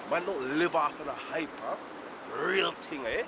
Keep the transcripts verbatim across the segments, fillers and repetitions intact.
Man don't live off of the hype, huh? Real thing, eh?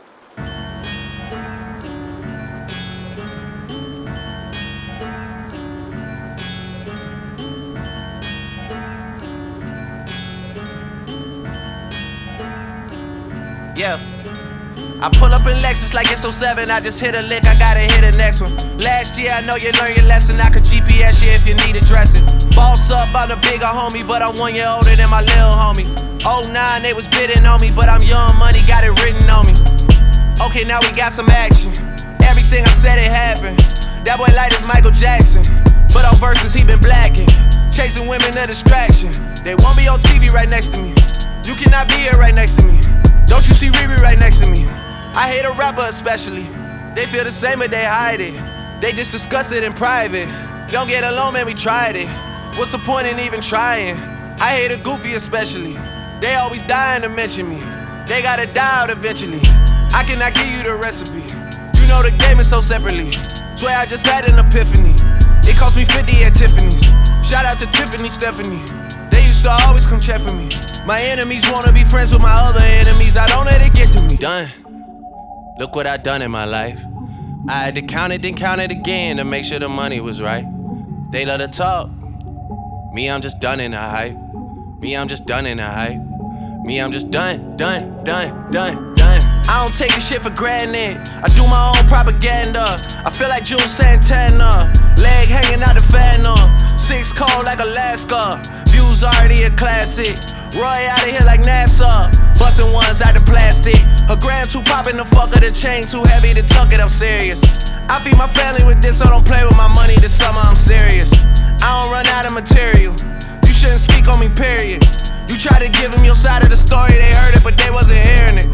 Yeah. I pull up in Lexus like it's oh seven. I just hit a lick, I gotta hit the next one. Last year I know you learned your lesson. I could G P S you if you need addressing. Boss up, I'm the bigger homie, but I'm one year older than my little homie. oh nine they was bidding on me, but I'm young money, got it written on me. Okay, now we got some action. Everything I said it happened. That boy light is Michael Jackson, but on verses he been blacking. Chasing women a distraction. They won't be on T V right next to me. You cannot be here right next to me. Don't you see Riri right next to me? I hate a rapper especially. They feel the same but they hide it. They just discuss it in private. Don't get along, man, we tried it. What's the point in even trying? I hate a goofy especially. They always dying to mention me. They gotta die out eventually. I cannot give you the recipe. You know the game is so separately. Swear I just had an epiphany. It cost me fifty at Tiffany's. Shout out to Tiffany Stephanie. They used to always come check for me. My enemies wanna be friends with my other enemies. I don't let it get to me. Done. Look what I done in my life. I had to count it, then count it again to make sure the money was right. They love to talk. Me, I'm just done in the hype. Me, I'm just done in the hype. Me, I'm just done, done, done, done, done. I don't take this shit for granted. I do my own propaganda. I feel like Jules Santana. Leg hanging out the fan on. Six cold like Alaska. Views already a classic. Roy out of here like NASA. Bustin' ones out the plastic. Her gram too poppin' the fuck of the chain too heavy to tuck it, I'm serious. I feed my family with this, so don't play with my money this summer, I'm serious. I don't run out of material. You shouldn't speak on me, period. You try to give them your side of the story, they heard it, but they wasn't hearing it.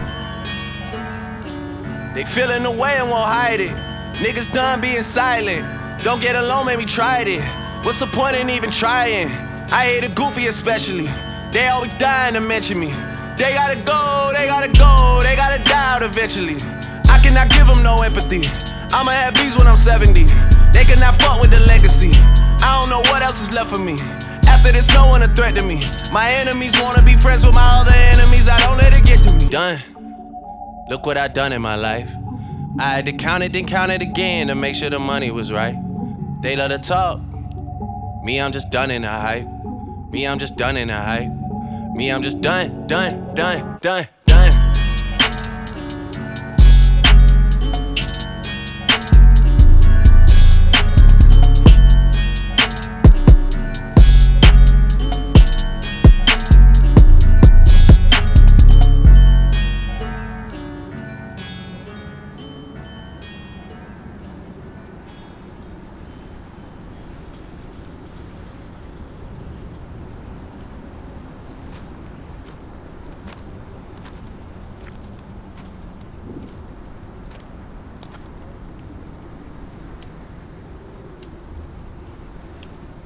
They feelin' the way and won't hide it. Niggas done being silent. Don't get alone, man, we tried it. What's the point in even trying? I hate a goofy especially. They always dying to mention me. They gotta go, they gotta go, they gotta die out eventually. I cannot give them no empathy. I'ma have bees when I'm seventy. They cannot fuck with the legacy. I don't know what else is left for me. After this, no one a threat to me. My enemies wanna be friends with my other enemies. I don't let it get to me. Done. Look what I done in my life. I had to count it, then count it again to make sure the money was right. They love to talk. Me, I'm just done in the hype. Me, I'm just done in the hype. Me, I'm just done, done, done, done.